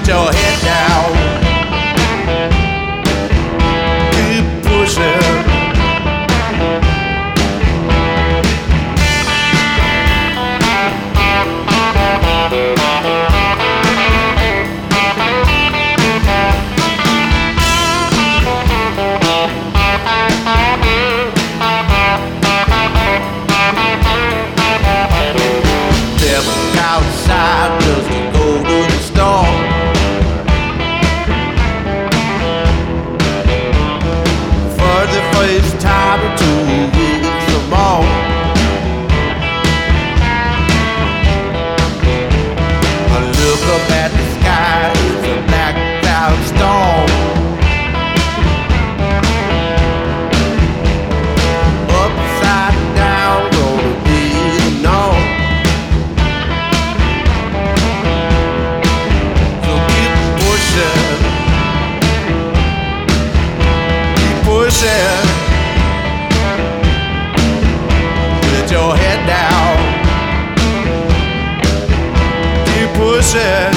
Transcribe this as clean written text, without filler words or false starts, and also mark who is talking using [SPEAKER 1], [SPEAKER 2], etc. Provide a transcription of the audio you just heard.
[SPEAKER 1] Put your head down. Keep pushing. Step outside just to go to the store. For the first time in 2 weeks or more. I look up at the sky, it's a black cloud storm. Upside down, gonna be the norm. So keep pushing. Keep pushing. Put your head down. Keep pushing.